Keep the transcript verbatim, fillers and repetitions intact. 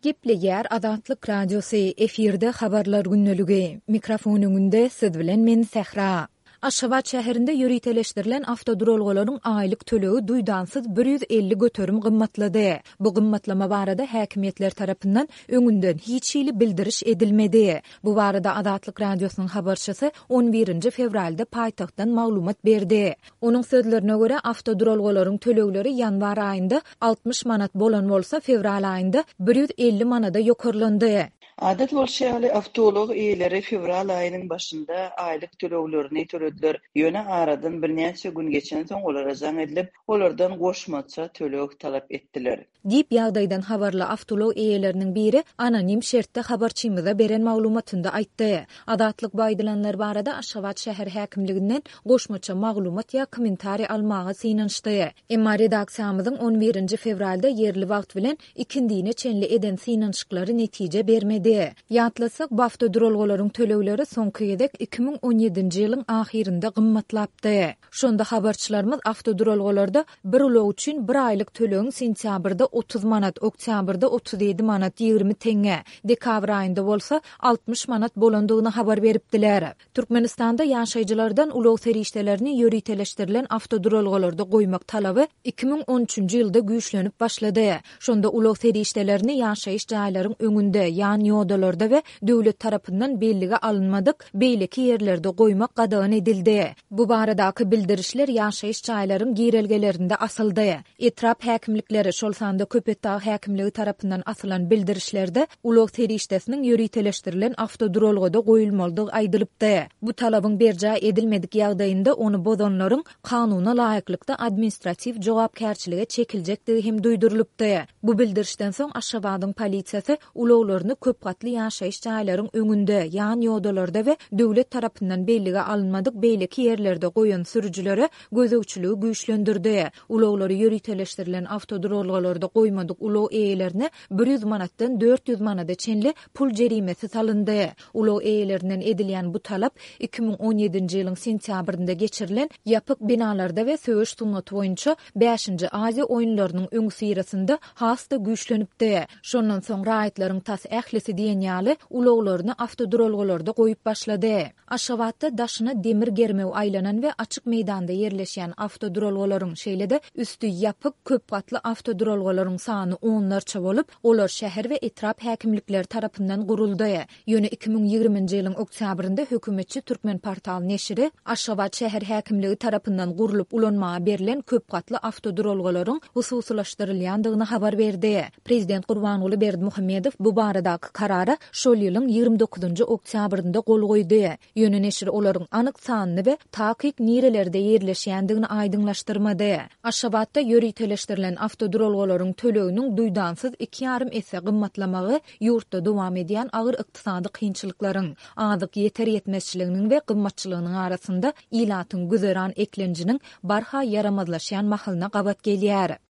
Gepli yer Azatlyk Radiosu efirde habarlar günneligi. Mikrofonunde siz bilen men Sehra. Aşgabat şäherinde ýöriteleşdirilen awtodrolgalaryň aýlyk tölegi duýdansyz bir ýüz elli göterim gymmatlady. Bu gymmatlama barada häkimetler tarapyndan öňünden hiç şeýle bildiriş edilmedi. Bu barada Azatlyk Radiosynyň habarçysy on birinji fevralda paýtagtdan maglumat berdi. Onuň sözlerine görä awtodrolgalaryň tölegleri ýanwar aýynda altmış manat bolan bolsa fevral aýynda bir ýüz elli manada ýokarlandy. Adat bolşaly awtolog eýleri fevral aýynyň başynda aýlyk töleglerini törediler. Ýöne aradan bir näçe gün geçen soň olara zaň edilip, olardan goşmaça töleg talap etdiler. Dip ýagdaýdan habarly awtolog eýeleriniň biri anonim şertde habarçymyza beren maglumatynda aýtdy. Adatlyk baýdylanlar barada Aşgabat şäher häkimliginden goşmaça maglumat ýa kommentari almagy synanşdy. Emma redaksiýamyzyň on birinji fevralda yerli wagt bilen ikindine çenli eden synanşyklary netije bermedi. Ýatlasak, bu awtodrolgalaryň tölegleri soňky ýedek iki ming on ýedinji ýylyň ahirinde gymmatlapdy. Şonda habarçylarymyz awtodrolgalarda bir ulog üçin bir aýlyk tölegin sentýabrda otuz manat, oktýabrda otuz ýedi manat ýygrimi teňe, dekabr aýynda bolsa altmış manat bolandygyny habar beripdiler. Türkmenistanda ýaşaýjylardan ulog serişdelerini ýöriteleşdirilen awtodrolgalarda goýmak talaby iki ming on üçinji ýylda güýçlenip başlady. Şonda ulog serişdelerini ýaşaýyş jaýlaryň öňünde, ýani odalarda we döwlet tarapyndan bellige alınmadyk beýleki ýerlerde goýmak gadagan edildi. Bu baradaky bildirişler ýaşaýyş jaýlaryň girelgelerinde asyldy. Etrap häkimlikleri şol sanda Köpetdağ häkimligi tarapyndan asylan bildirişlerde ulug serişdesiniň ýöriteleşdirilen awtodrolgada goýulmalydygy aýdylypdy. Bu talabyň berja edilmedik ýagdaýynda onu bozanlaryň kanuna laýyklykda administrativ jogapkärçilige çekiljektigi hem duýdurylypdy. Bu bildirişden soň Aşgabatyň polisiýasy uluglaryny köp gatly ýaşaýyş jaýlaryň öňünde, ýani odalarda we döwlet tarapyndan bellige alınmadyk beýleki ýerlerde goýan sürüjilere gözegçiligi güýçlendirdi. Ulaglary ýöriteleşdirilen awtodrolgalarda goýmadyk ulag eýelerine bir ýüz manatdan dört ýüz manada çenli pul jerimesi salyndy. Ulag eýelerinden edilýän bu talap iki ming on ýedinji ýylyň sentýabrynda geçirilen ýapyk binalarda we söwüş sunnaty boýunça beşinji Aziýa oýunlarynyň öňü syrasynda hasta güýçlenipdi. Şondan soň raýatlaryň tas ählisi diýen ýaly ulaglaryny awtodrolgalarda goýup başlady. Aşgabatda daşyna demir germew aýlanan we açyk meýdanda ýerleşýän awtodrolgalaryň şeýlede üstü ýapyk köp gatly awtodrolgalaryň sany onlarça bolup, olar şäher we etrap häkimlikleri tarapyndan guruldy. Ýöne iki ming ýygrimiňji ýylyň oktýabrynda hökümetçi Türkmen portal neşri Aşgabat şäher häkimligi tarapyndan gurulup ulanmaga berilen köp gatly awtodrolgalaryň hususlaşdyrylýandygyny habar berdi. Prezident Gurbanuly Berdimuhammedow bu baradaky karara şol ýylyň ýygrimi dokuzunji oktýabrynda gol goýdy. Ýöne neşri olaryň anyk sanyny we takyk nirelerde ýerleşýändigini aýdyňlaşdyrmady. Aşgabatda ýöriteleşdirilen awtodrolgalaryň töleginiň duýdansyz iki ýarym esse gymmatlamagy ýurtda dowam edýän agyr ykdysady kynçylyklaryň, azyk ýeter ýetmezçiliginiň we gymmatçylygynyň arasynda ilatyň güzeran eklenjiniň barha yaramazlaşýan mahalyna gabat gelýär.